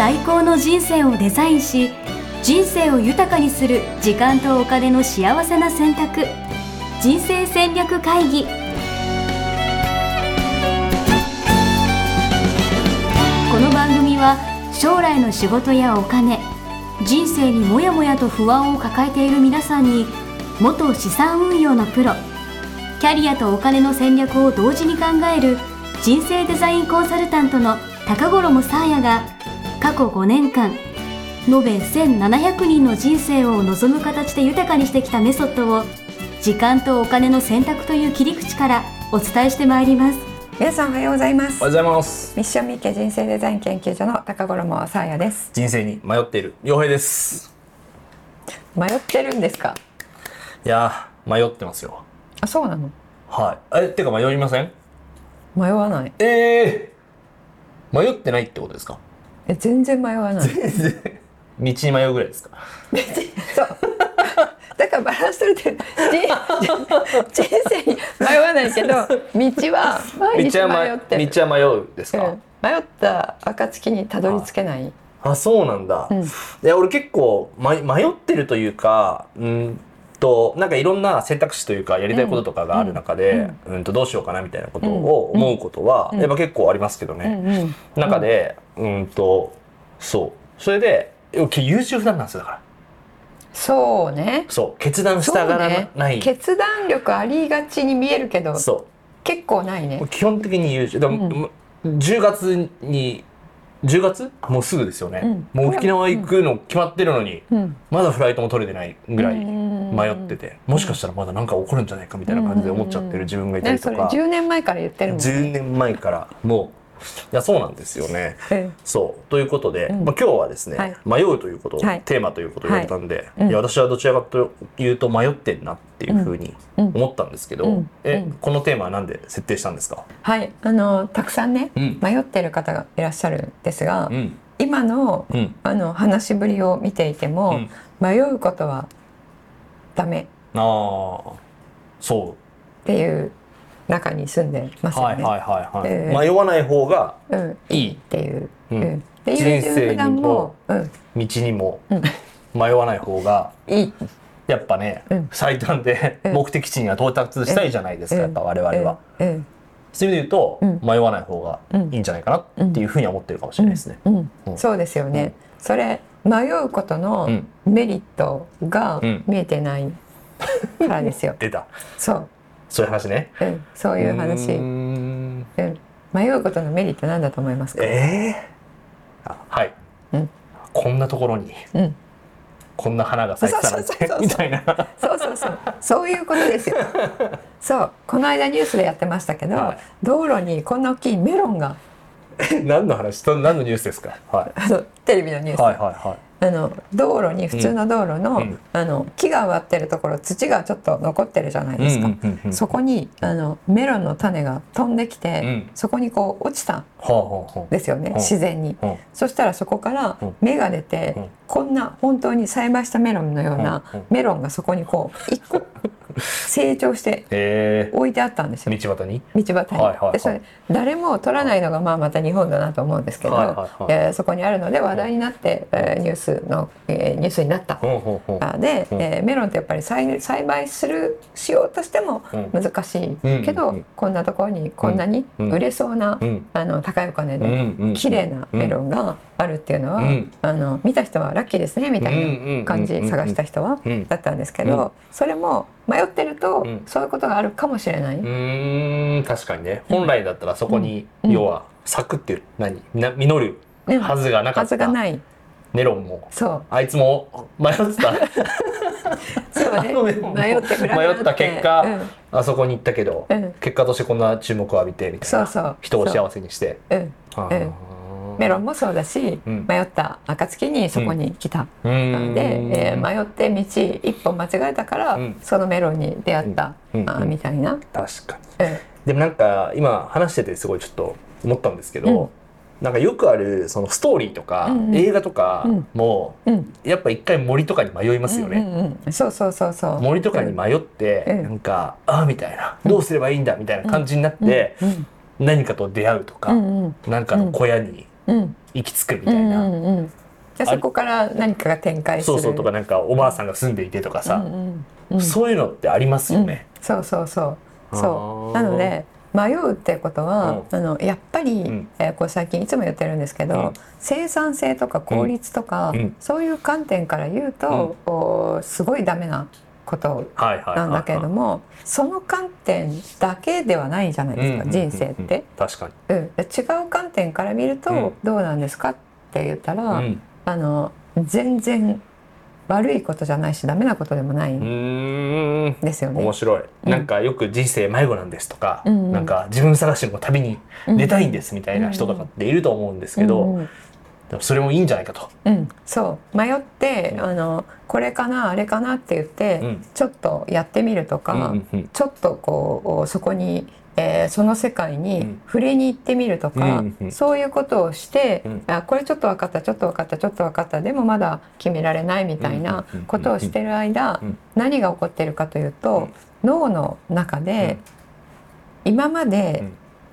最高の人生をデザインし、人生を豊かにする時間とお金の幸せな選択、人生戦略会議。この番組は将来の仕事やお金、人生にもやもやと不安を抱えている皆さんに、元資産運用のプロ、キャリアとお金の戦略を同時に考える人生デザインコンサルタントの高頃もさあやが、過去5年間延べ1700人の人生を望む形で豊かにしてきたメソッドを、時間とお金の選択という切り口からお伝えしてまいります。 皆さんおはようございます。 おはようございます。 ミッションミッケ人生デザイン研究所の高頃もさあやです。 人生に迷っている陽平です。 迷ってるんですか？ いや迷ってますよ。 あ、そうなの？ はい。てか迷いません？ 迷わない。 迷ってないってことですか？ 全然迷わない。 全然道に迷うぐらいですか？ そうだからバランス取れてる。人生に迷わないけど、道は毎日迷ってる。 道は迷うですか？ 迷った暁にたどり着けない。 あ、そうなんだ。いや俺結構迷ってるというか、なんかいろんな選択肢というかやりたいこととかがある中で、どうしようかなみたいなことを思うことはやっぱ結構ありますけどね。中でそうそれで優秀不断なんですよ。だからそうね。 そう決断したがらない、 決断力ありがちに見えるけど、結構ないね。 基本的に優秀。でも10月もうすぐですよね。もう沖縄行くの決まってるのに、まだフライトも取れてないぐらい迷ってて、もしかしたらまだ何か起こるんじゃないかみたいな感じで思っちゃってる自分がいたりとか。 それ10年前から言ってるもんね。 10年前からもういやそうなんですよね。そうということで、今日はですね、迷うということをテーマということを言われたんで、いや私はどちらかというと迷ってんなっていうふうに思ったんですけど、このテーマは何で設定したんですか？ はい、たくさんね、迷ってる方がいらっしゃるんですが、今の、話しぶりを見ていても、迷うことはダメっていう中に住んでますよね。 迷わない方がいいっていう、 人生にも道にも迷わない方がいい。やっぱね、最短で目的地には到達したいじゃないですか、やっぱ我々は。そういう意味で言うと、迷わない方がいいんじゃないかなっていうふうに思ってるかもしれないですね。 そうですよね。それ迷うことのメリットが見えてないからですよ。 出た。そういう話ね。 そういう話。迷うことのメリットなんだと思いますか？ はい。こんなところにこんな花が咲いてたなんてみたいな。 そういうことですよ。そうこの間ニュースでやってましたけど、道路にこんな大きいメロンが。 何の話？何のニュースですか？ テレビのニュース。道路に普通の道路の、木が植わってるところ、土がちょっと残ってるじゃないですか。そこにメロンの種が飛んできて、そこにこう落ちたんですよね、自然に。そしたらそこから芽が出て、こんな本当に栽培したメロンのようなメロンがそこにこう1個成長して置いてあったんですよ。 道端に。 でそれ誰も取らないのがまた日本だなと思うんですけど、そこにあるので話題になってニュースになった。でメロンってやっぱり栽培しようとしても難しいけど、こんなところにこんなに売れそうな高いお金で綺麗なメロンがあるっていうのは、見た人はラッキーですねみたいな感じ、探した人はだったんですけど、それも迷ってるとそういうことがあるかもしれない。 確かにね。本来だったらそこに要は咲くっていう実るはずがなかったメロンも、あいつも迷ってた。 迷った結果あそこに行ったけど、結果としてこんな注目を浴びてみたいな、人を幸せにして。 メロンもそうだし、迷った暁にそこに来た。で迷って道一本間違えたからそのメロンに出会ったみたいな。 確かに。でもなんか今話しててすごいちょっと思ったんですけど、なんかよくあるそのストーリーとか映画とかもやっぱ一回森とかに迷いますよね。森とかに迷ってなんかみたいな、どうすればいいんだみたいな感じになって何かと出会うとか、なんかの小屋に行き着くみたいな、 じゃあそこから何かが展開する。 そうとかなんかおばあさんが住んでいてとかさ、そういうのってありますよね。 そうなので迷うってことは、やっぱり、こう最近いつも言ってるんですけど、生産性とか効率とか、そういう観点から言うと、すごいダメなことなんだけれども、その観点だけではないじゃないですか、人生って。 確かに、違う観点から見るとどうなんですかって言ったら、全然悪いことじゃないしダメなことでもないんですよね。 面白い。なんかよく人生迷子なんですとか、なんか自分探しの旅に出たいんですみたいな人とかっていると思うんですけど、でもそれもいいんじゃないかと。 そう迷って、これかなあれかなって言って、ちょっとやってみるとか、ちょっとこうそこに、その世界に触れに行ってみるとか、そういうことをして、これちょっと分かったちょっと分かったちょっと分かったでもまだ決められないみたいなことをしてる間、何が起こってるかというと、脳の中で今まで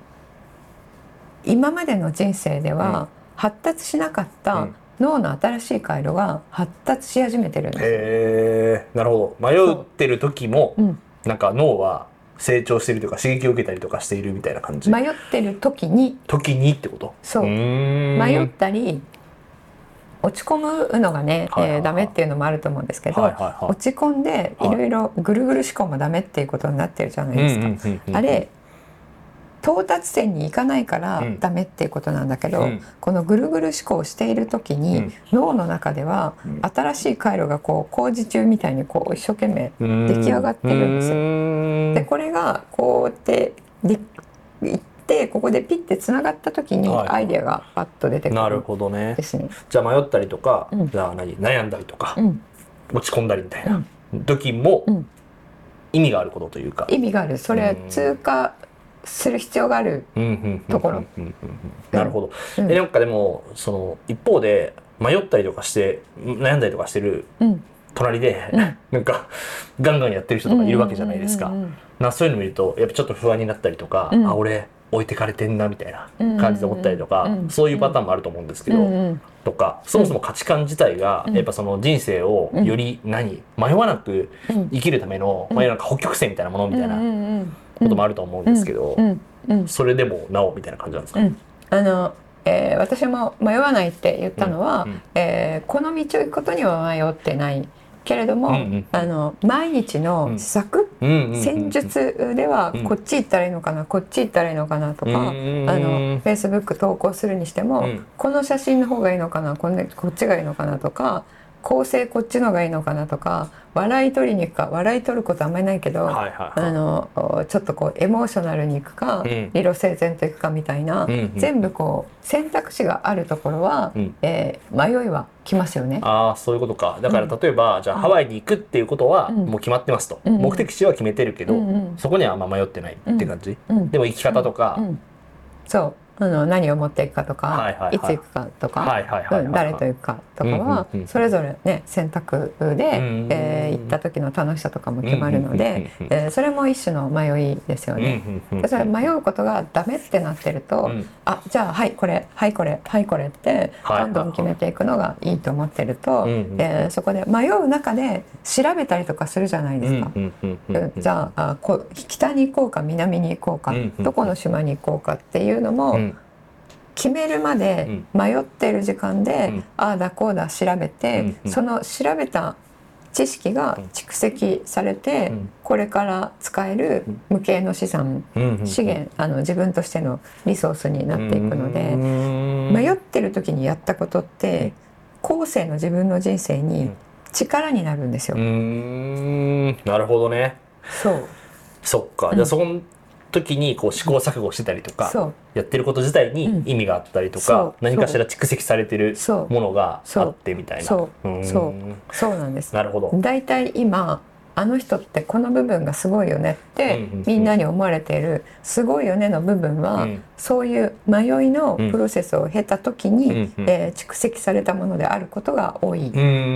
の人生では発達しなかった脳の新しい回路が発達し始めてるんです。 なるほど。迷ってる時も、なんか脳は成長しているというか刺激を受けたりとかしているみたいな感じ。 迷ってる時にってこと？ そう。迷ったり落ち込むのがね、ダメっていうのもあると思うんですけど、落ち込んでいろいろぐるぐる思考もダメっていうことになってるじゃないですか。あれ到達点に行かないからダメっていうことなんだけど、このぐるぐる思考をしている時に、脳の中では新しい回路がこう工事中みたいにこう一生懸命出来上がってるんですよ。でこれがこうやっていってここでピッてつながった時にアイデアがパッと出てくる。 なるほどね。じゃあ迷ったりとか、じゃあ悩んだりとか、落ち込んだりみたいな時も意味があることというか。 意味がある。それは通過する必要があるところ。 なるほど。なんかでもその一方で迷ったりとかして悩んだりとかしてる隣で、なんかガンガンやってる人とかいるわけじゃないですか。そういうの見るとやっぱちょっと不安になったりとか、あ俺置いてかれてんなみたいな感じで思ったりとか、そういうパターンもあると思うんですけど、とかそもそも価値観自体がやっぱその人生をより迷わなく生きるためのなんか北極星みたいなものみたいなこともあると思うんですけど、それでもなおみたいな感じなんですか？ 私も迷わないって言ったのは、この道を行くことには迷ってないけれども、毎日の施策、戦術ではこっち行ったらいいのかな、こっち行ったらいいのかなとか、Facebook 投稿するにしても、この写真の方がいいのかな、こっちがいいのかなとか、構成こっちの方がいいのかなとか、笑い取りに行くか、笑い取ることあんまりないけど、ちょっとこうエモーショナルに行くか、理路整然と行くかみたいな、全部こう選択肢があるところは、迷いはきますよね。 ああ、そういうことか。だから例えば、じゃあハワイに行くっていうことはもう決まってますと、目的地は決めてるけど、そこにはあんま迷ってないって感じ、でも生き方とか、 そう何を持っていくかとか、いつ行くかとか、誰と行くかとかはそれぞれね選択で行った時の楽しさとかも決まるので、それも一種の迷いですよね。それ迷うことがダメってなってると、あじゃあはいこれはいこれはいこれってどんどん決めていくのがいいと思ってると、そこで迷う中で調べたりとかするじゃないですか。じゃあ北に行こうか南に行こうか、どこの島に行こうかっていうのも、決めるまで迷ってる時間で、ああだこうだ調べて、その調べた知識が蓄積されて、これから使える無形の資産、資源、自分としてのリソースになっていくので、迷ってる時にやったことって後世の自分の人生に力になるんですよ。 なるほどね。そっか。じゃあその時にこう試行錯誤してたりとか、やってること自体に意味があったりとか、何かしら蓄積されてるものがあってみたいな。そうなんです。なるほど。 だいたい今あの人ってこの部分がすごいよねってみんなに思われているすごいよねの部分は、そういう迷いのプロセスを経た時に蓄積されたものであることが多い。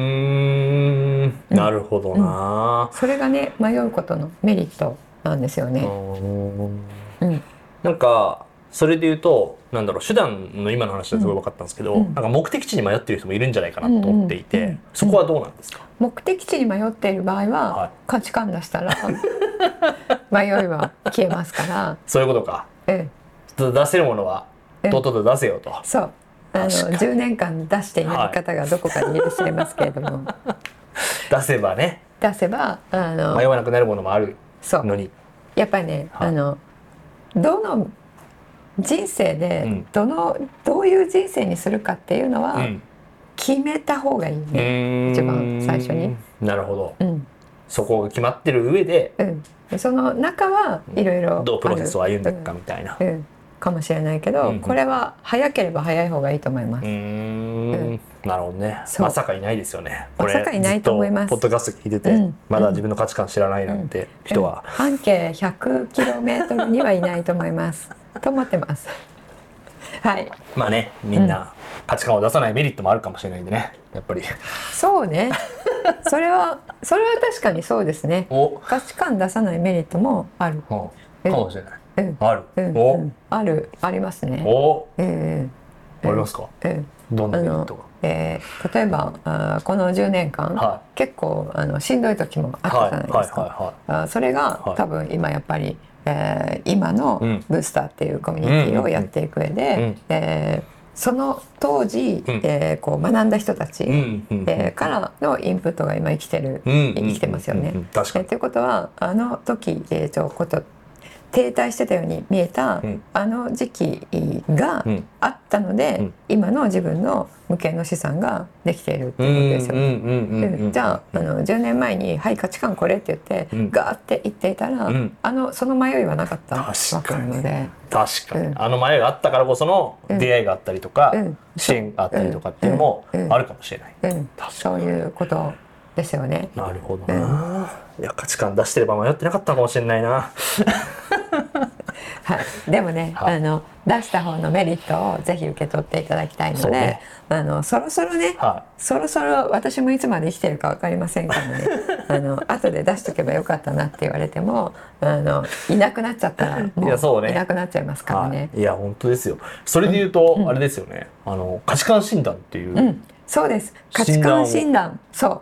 なるほどな。 それがね迷うことのメリットなんですよね。 なんかそれで言うとなんだろう、手段の今の話ですごい分かったんですけど、なんか目的地に迷ってる人もいるんじゃないかなと思っていて、そこはどうなんですか？ 目的地に迷っている場合は、価値観出したら迷いは消えますから。 そういうことか。出せるものはとっとと出せよと。 そう10年間出していない方がどこかにいらっしゃいますけれども、 出せばね、 出せば迷わなくなるものもあるのに、 やっぱりね、どの人生でどういう人生にするかっていうのは決めた方がいいね、一番最初に。 なるほど、そこが決まってる上で、 その中はいろいろどうプロセスを歩んでいくかみたいな、 かもしれないけど、これは早ければ早い方がいいと思います。 なるほどね。まさかいないですよね。 まさかいないと思います。 ポッドキャスト聞いてて、まだ自分の価値観知らないなんて人は、 半径 100km にはいないと思いますと思ってます。はい。 まあね、みんな価値観を出さないメリットもあるかもしれないんでね、やっぱり。 そうね。それは確かにそうですね。価値観出さないメリットもある。かもしれない。 ありますね。 ありますか？どんなメリットが？ 例えばこの10年間、結構しんどい時もあったじゃないですか。それが多分今やっぱり今のブースターっていうコミュニティをやっていく上で、その当時こう学んだ人たちからのインプットが今生きてますよね。ということは時停滞してたように見えた時期があったので、今の自分の無形の資産ができているっていうことですよ。じゃあ10年前に「はい価値観これ」って言ってガーって言っていたら、その迷いはなかったわけなので。 確かに迷いがあったからこその出会いがあったりとか、支援があったりとかっていうのもあるかもしれない。 そういうことですよね。 なるほどな。いや価値観出してれば迷ってなかったかもしれないな。 はい、でもね、出した方のメリットをぜひ受け取っていただきたいので、そろそろね、そろそろ私もいつまで生きてるか分かりませんからね後で出しとけばよかったなって言われてもいなくなっちゃったらもういなくなっちゃいますからね。 いや本当ですよ。それで言うとあれですよね、価値観診断っていう、 そうです、価値観診断、そう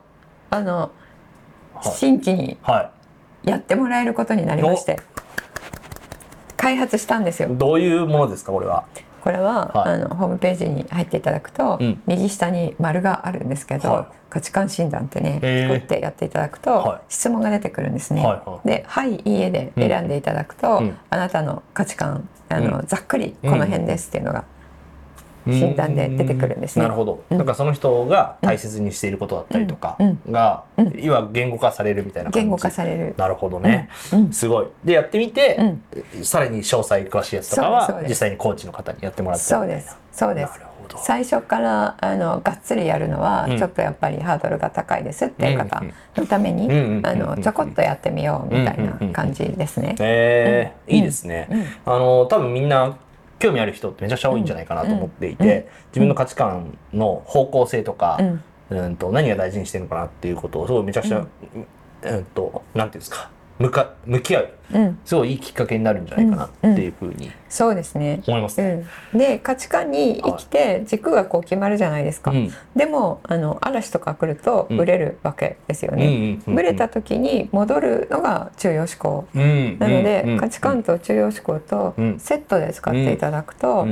新規にやってもらえることになりまして、開発したんですよ。 どういうものですかこれは？ これは、ホームページに入っていただくと、右下に丸があるんですけど、価値観診断ってね作ってやっていただくと、質問が出てくるんですね。で「はい」「いいえ」で選んでいただくと、あなたの価値観ざっくりこの辺ですっていうのが診断で出てくるんですね。 なるほど。なんかその人が大切にしていることだったりとかが、いわ言語化されるみたいな感じ。 言語化される。 なるほどね。すごい。でやってみて、さらに詳細詳しいやつとかは実際にコーチの方にやってもらって。 そうです。そうです。最初からがっつりやるのはちょっとやっぱりハードルが高いですっていう方のためにちょこっとやってみようみたいな感じですね。 いいですね。多分みんな興味ある人ってめちゃくちゃ多いんじゃないかなと思っていて、自分の価値観の方向性とか、何が大事にしてるのかなっていうことをすごいめちゃくちゃ、なんていうんですか、向き合う、すごいいいきっかけになるんじゃないかなっていうふうにそうですね思います。 で価値観に生きて軸がこう決まるじゃないですか。でも嵐とか来るとブレるわけですよね。ブレた時に戻るのが中庸思考なので、価値観と中庸思考とセットで使っていただくと、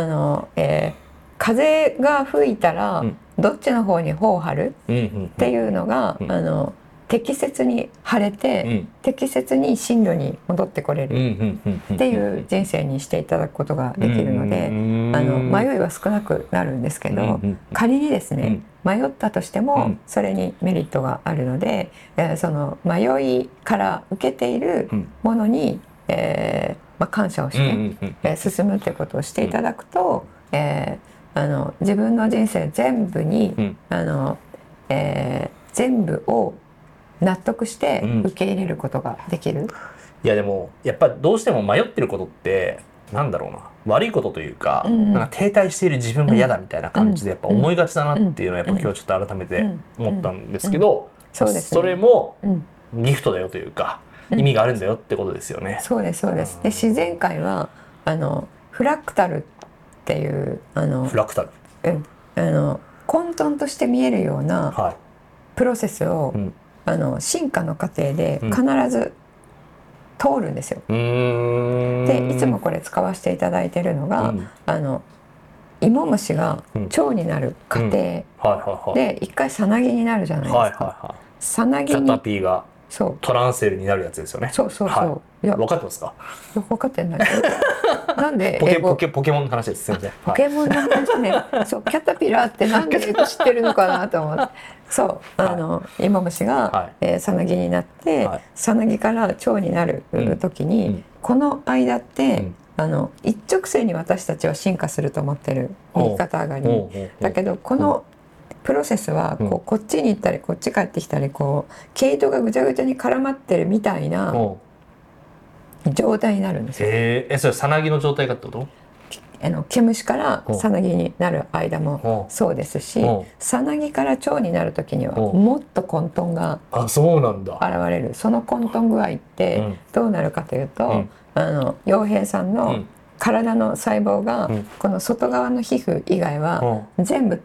風が吹いたらどっちの方に帆を張るっていうのが適切に晴れて、適切に進路に戻ってこれるっていう人生にしていただくことができるので、迷いは少なくなるんですけど、仮にですね迷ったとしてもそれにメリットがあるので、その迷いから受けているものに、感謝をして、進むっていうことをしていただくと、自分の人生全部に、全部を納得して受け入れることができる。 いやでもやっぱどうしても迷ってることってなんだろうな、悪いことというか、なんか停滞している自分が嫌だみたいな感じでやっぱ思いがちだなっていうのはやっぱ今日ちょっと改めて思ったんですけど、それもギフトだよというか、意味があるんだよってことですよね。 そうですそうです。で自然界はフラクタルっていうフラクタル、 混沌として見えるようなはい、 プロセスを、進化の過程で必ず通るんですよ。でいつもこれ使わせていただいているのが、芋虫が蝶になる過程で一回さなぎになるじゃないですか。さなぎにキャタピーがそうトランセルになるやつですよね。 そうそうそう、 はい、いや分かってますか？ 分かってないなんでポケモンの話です。すみません。 ポケモンの話ね。そうキャタピラーってなんで英語知ってるのかなと思って。そう芋虫がさなぎになってさなぎから蝶になる時に、この間って、一直線に私たちは進化すると思ってる右肩上がりに。だけどこのプロセスはこっちに行ったりこっち帰ってきたり毛糸がぐちゃぐちゃに絡まってるみたいな状態になるんですよ。 それさなぎの状態かってこと？ 毛虫からさなぎになる間もそうですし、さなぎから蝶になる時にはもっと混沌が現れる。その混沌具合ってどうなるかというと、陽平さんの体の細胞がこの外側の皮膚以外は全部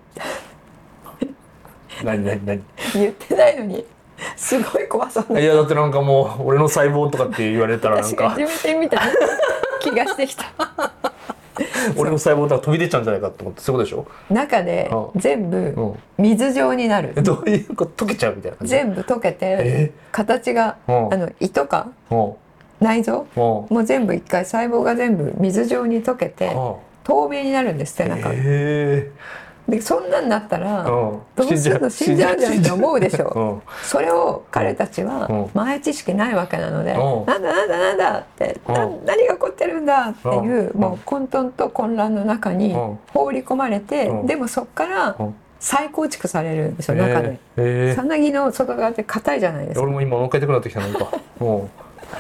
何言ってないのにすごい怖そうな。 いやだってなんかもう俺の細胞とかって言われたらなんか初めて見た気がしてきた俺の細胞とか飛び出ちゃうんじゃないかと思って、そういうことでしょ？ 中で全部水状になる。 どういうこと？溶けちゃうみたいな感じ？全部溶けて形が胃とか内臓もう全部一回細胞が全部水状に溶けて透明になるんですって中で。そんなんなったらどうするの？死んじゃうじゃんって思うでしょ。それを彼たちは前知識ないわけなので、なんだって何が起こってるんだっていうもう混沌と混乱の中に放り込まれて、でもそっから再構築されるんですよ中で。さなぎの外側って硬いじゃないですか。 俺も今乗っかりたくなってきたなんか。も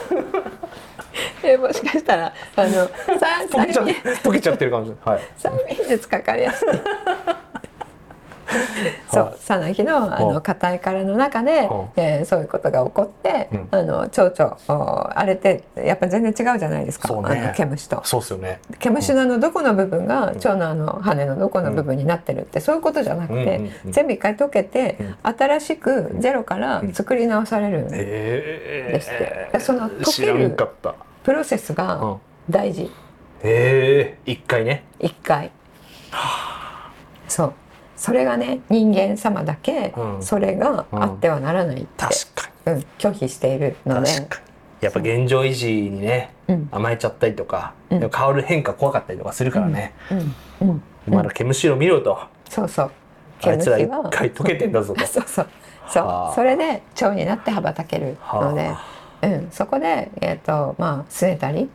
しかしたら溶けちゃってるかもしれない。 催眠術かかりやすい。そうさなぎの硬い殻の中でそういうことが起こって蝶々あれってやっぱ全然違うじゃないですか、毛虫と。 そうですよね。 毛虫のどこの部分が蝶の羽のどこの部分になってるってそういうことじゃなくて、全部一回溶けて新しくゼロから作り直されるんですって。その溶けるプロセスが大事。 一回ね。 一回。そうそれがね人間様だけそれがあってはならないって拒否しているので、 やっぱ現状維持にね甘えちゃったりとか変わる変化怖かったりとかするからね。まだ毛虫を見ろと。 そうそう。 あいつら一回溶けてんだぞと。 それで蝶になって羽ばたけるので、そこで拗ねたり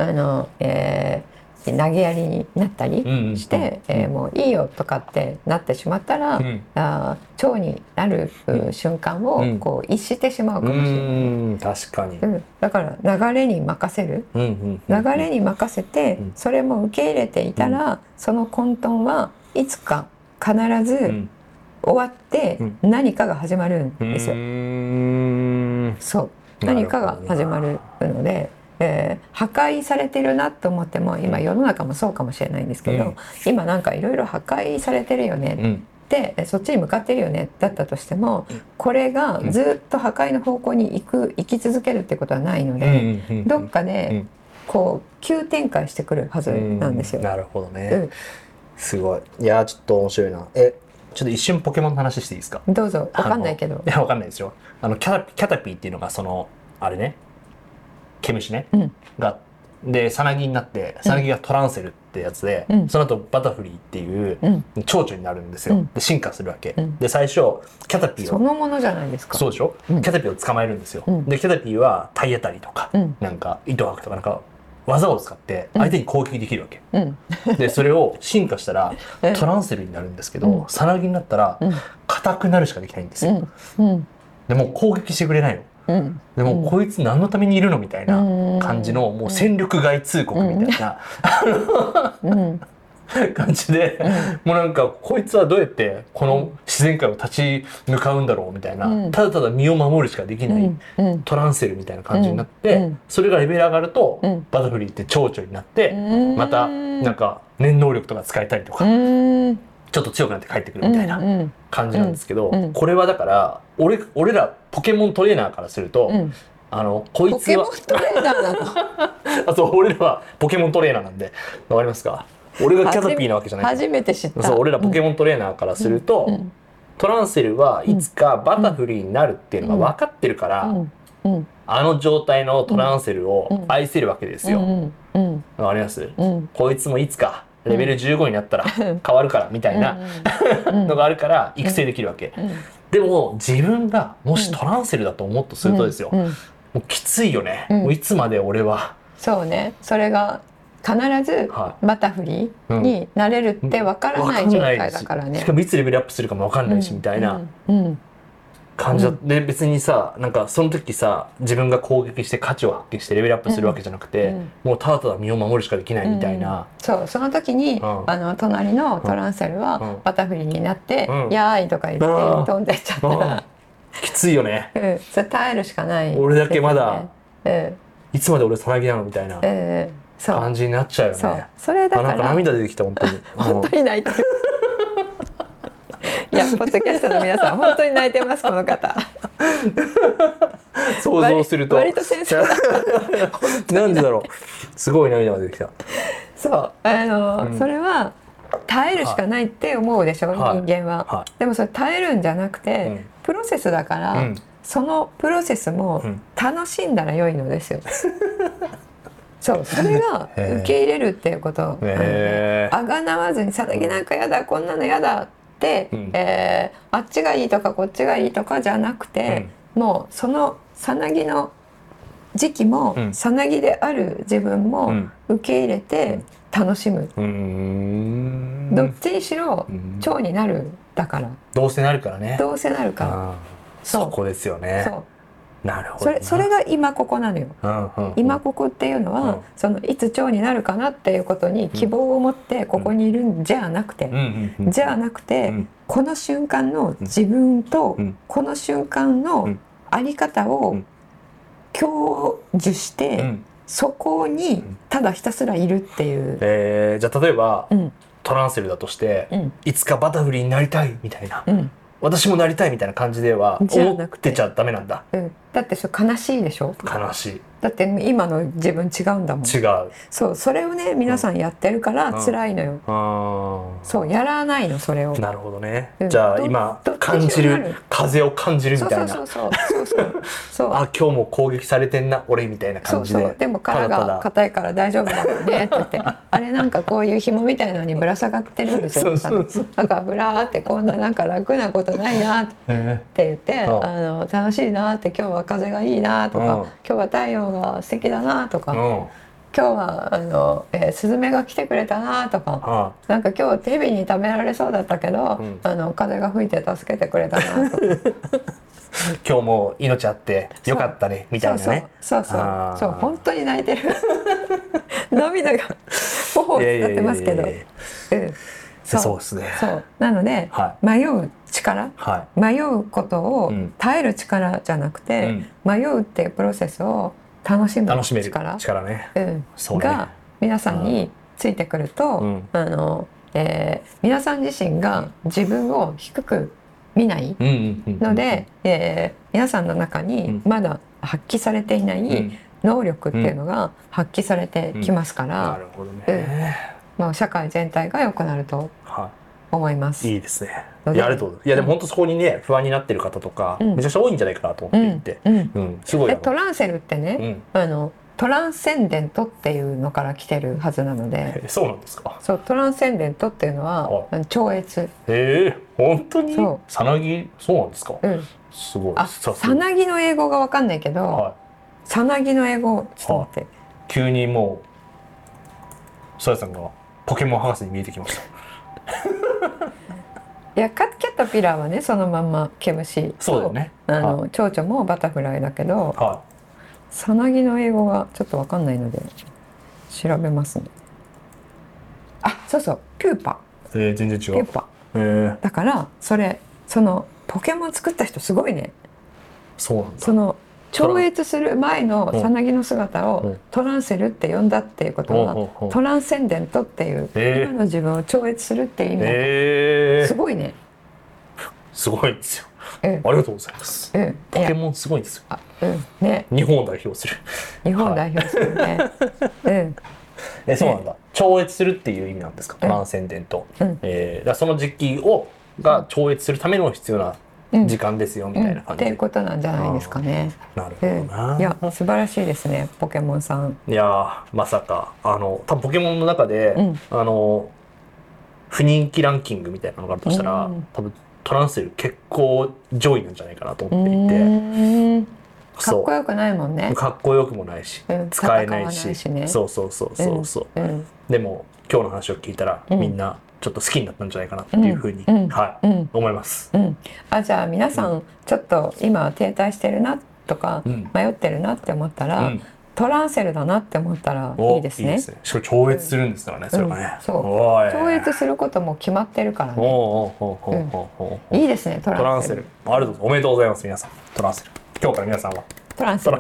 投げやりになったりして、もういいよとかってなってしまったら、蝶になる瞬間を逸してしまうかもしれない。 確かに。 だから流れに任せる、流れに任せてそれも受け入れていたら、その混沌はいつか必ず終わって何かが始まるんですよ。そう何かが始まるので。破壊されてるなと思っても今世の中もそうかもしれないんですけど、今なんかいろいろ破壊されてるよねってそっちに向かってるよねだったとしても、これがずっと破壊の方向に行き続けるってことはないので、どっかで急展開してくるはずなんですよ。 なるほどね。すごい。いやちょっと面白いな。ちょっと一瞬ポケモンの話していいですか？ どうぞ。わかんないけど。 いやわかんないですよ。キャタピーっていうのがそのあれね。毛虫ね、がでさなぎになってさなぎがトランセルってやつで、その後バタフリーっていう蝶々になるんですよ。で進化するわけ、で最初キャタピーをそのものじゃないですか。 そうでしょ、キャタピーを捕まえるんですよ。でキャタピーは体当たりとか、なんか糸吐くとかなんか技を使って相手に攻撃できるわけ、でそれを進化したらトランセルになるんですけど、さなぎになったら硬くなるしかできないんですよ。でもう攻撃してくれないの。でもこいつ何のためにいるのみたいな感じのもう戦力外通告みたいな感じで、もうなんかこいつはどうやってこの自然界を立ち向かうんだろうみたいな、ただただ身を守るしかできないトランセルみたいな感じになって、それがレベル上がるとバタフリーって蝶々になって、またなんか念能力とか使えたりとか、ちょっと強くなって帰ってくるみたいな感じなんですけど、これはだから俺らポケモントレーナーからすると、こいつはポケモントレーナーなのあと俺らはポケモントレーナーなんで、わかりますか？俺がキャタピーなわけじゃない。 初めて知った。 そう、俺らポケモントレーナーからすると、トランセルはいつかバタフリーになるっていうのが分かってるから、あの状態のトランセルを愛せるわけですよ。わかります？こいつもいつかレベル15になったら変わるからみたいなのがあるから育成できるわけ。でも自分がもしトランセルだと思うとするとですよ、もうきついよね。もういつまで俺は。 そうね。それが必ずバタフリーになれるってわからない状態だからね。 しかもいつレベルアップするかもわかんないしみたいな感じだ。で別にさ、なんかその時さ、自分が攻撃して価値を発揮してレベルアップするわけじゃなくて、もうただただ身を守るしかできないみたいな。 そう、その時に隣のトランセルはバタフリーになって「やーい」とか言って飛んでっちゃったらきついよね。 それ耐えるしかない。 俺だけまだいつまで俺さなぎなのみたいな感じになっちゃうよね。 それだからなんか涙出てきた本当に。 本当に泣いてる。いや、ポッドキャストの皆さん本当に泣いてます、この方。 想像すると割と先生なんでだろう、すごい涙が出てきた。 そう、それは耐えるしかないって思うでしょ、人間は。でもそれ耐えるんじゃなくて、プロセスだから、そのプロセスも楽しんだら良いのですよ。そう、それが受け入れるっていうこと。あがなわずに「さなぎなんかやだ、こんなのやだ」って、あっちがいいとかこっちがいいとかじゃなくて、もうそのさなぎの時期もさなぎである自分も受け入れて楽しむ。どっちにしろ蝶になるだから。 どうせなるからね。 どうせなるから。 そこですよね。なるほど。 それが今ここなのよ。今ここっていうのは、そのいつ蝶になるかなっていうことに希望を持ってここにいるんじゃなくて、この瞬間の自分とこの瞬間のあり方を享受して、そこにただひたすらいるっていう。 じゃあ例えば、トランセルだとして、いつかバタフリーになりたいみたいな。私もなりたいみたいな感じでは思ってちゃダメなんだ。 だってそれ悲しいでしょ。 悲しい。 だって今の自分違うんだもん。 違う。 そう、それをね皆さんやってるから辛いのよ。そうやらないのそれを。 なるほどね。じゃあ今感じる風を感じるみたいな。そうあ、今日も攻撃されてんな俺みたいな感じで。 でも殻が硬いから大丈夫だもんねって言って、あれなんかこういう紐みたいなのにぶら下がってるんですよ。だからぶらーってこんななんか楽なことないなって言って、楽しいなって、今日は風がいいなとか、今日は太陽が素敵だなとか、今日はスズメが来てくれたなとか、なんか今日テレビに食べられそうだったけど、風が吹いて助けてくれたなとか。 今日も命あってよかったねみたいなね。 そう本当に泣いてる。涙が頬を伝ってますけど。 そうですね。 なので迷う力、迷うことを耐える力じゃなくて、迷うっていうプロセスを楽しむ力が皆さんについてくると、皆さん自身が自分を低く見ないので、皆さんの中にまだ発揮されていない能力っていうのが発揮されてきますから、社会全体が良くなると思います。 いいですね。いや、ありがとう。いやでも本当そこにね不安になってる方とかめちゃくちゃ多いんじゃないかなと思っていて、すごい。 トランセルってね、トランセンデントっていうのから来てるはずなので。 そうなんですか。 そう、トランセンデントっていうのは超越。 本当に？さなぎ、そうなんですか。すごい。 さなぎの英語がわかんないけど、さなぎの英語ちょっと待って。 急にもうさやさんがポケモン博士に見えてきました。 いや、キャタピラーはねそのまんま毛虫。 そうだよね。 蝶々もバタフライだけど、さなぎの英語がちょっとわかんないので調べますね。 そうそう、ピューパ。 全然違う。 ピューパ。だからそのポケモン作った人すごいね。 そうなんだ。 その超越する前のさなぎの姿をトランセルって呼んだっていうことは、トランセンデントっていう今の自分を超越するっていう意味だ。すごいね。 すごいんですよ。ありがとうございます。ポケモンすごいんですよ。 ね。 日本を代表する。 日本を代表するね。 そうなんだ。超越するっていう意味なんですか。トランセンデント。その時期が超越するための必要な時間ですよみたいな感じっていうことなんじゃないですかね。 なるほどな。 いや素晴らしいですね、ポケモンさん。 いやまさか多分ポケモンの中で不人気ランキングみたいなのがあるとしたら、多分トランセル結構上位なんじゃないかなと思っていて。 かっこよくないもんね。 かっこよくもないし、使えないし、そうそうそうそうそう。でも今日の話を聞いたらみんなちょっと好きになったんじゃないかなっていうふうに思います。 じゃあ皆さんちょっと今停滞してるなとか迷ってるなって思ったら、トランセルだなって思ったらいいですね。 しかも超越するんですからね、それがね。 超越することも決まってるからね。いいですね、トランセル。 おめでとうございます皆さん。トランセル。今日から皆さんはトランセル。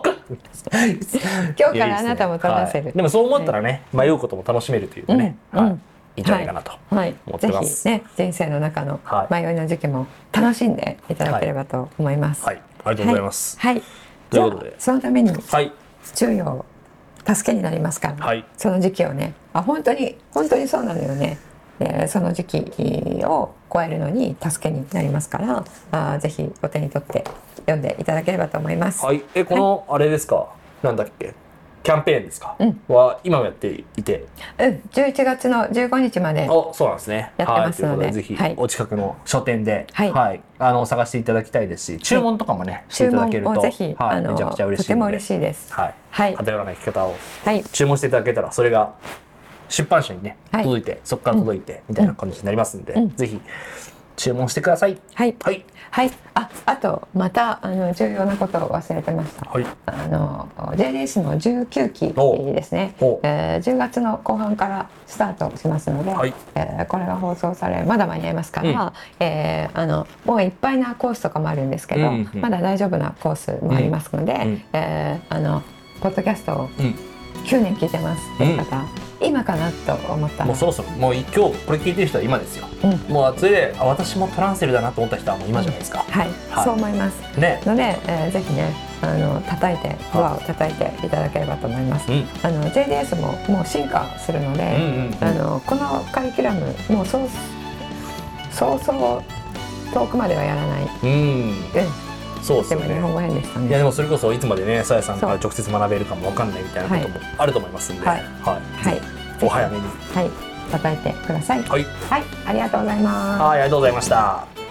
今日からあなたもトランセル。 でもそう思ったらね、迷うことも楽しめるというかね、いいんじゃないかなと思ってます。 ぜひね、人生の中の迷いの時期も楽しんでいただければと思います。 はい、ありがとうございます。 はい。ということで、そのために中陽助けになりますから、その時期をね、本当にそうなのよね。その時期を超えるのに助けになりますから、ぜひお手に取って読んでいただければと思います。 はい。このあれですか、なんだっけ、キャンペーンですか、は今もやっていて、 11月の15日までそうなんですね。 やってますので、 ぜひお近くの書店で探していただきたいですし、注文とかもねしていただけるとぜひめちゃくちゃ嬉しいので、 とても嬉しいです。 偏らない生き方を注文していただけたら、それが出版社にね届いて、そこから届いてみたいな感じになりますんで、ぜひ注文してください。 はいはい。あとまた重要なことを忘れてました。JDS の19期ですね。10月の後半からスタートしますので、これが放送されまだ間に合いますから、もういっぱいなコースとかもあるんですけど、まだ大丈夫なコースもありますので、ポッドキャストを9年聞いてますっていう方、今かなと思ったらもうそろそろ、もう今日これ聞いてる人は今ですよ。もうそれで私もトランセルだなと思った人はもう今じゃないですか。 そう思いますので、ぜひね叩いてドアを叩いていただければと思います。JDS ももう進化するので、このカリキュラムもうそう遠くまではやらない。 そうですね。 日本語変でしたね。 いやでもそれこそいつまでね、さやさんから直接学べるかもわかんないみたいなこともあると思いますんで、お早めに叩いてください。はい、ありがとうございます。 ありがとうございました。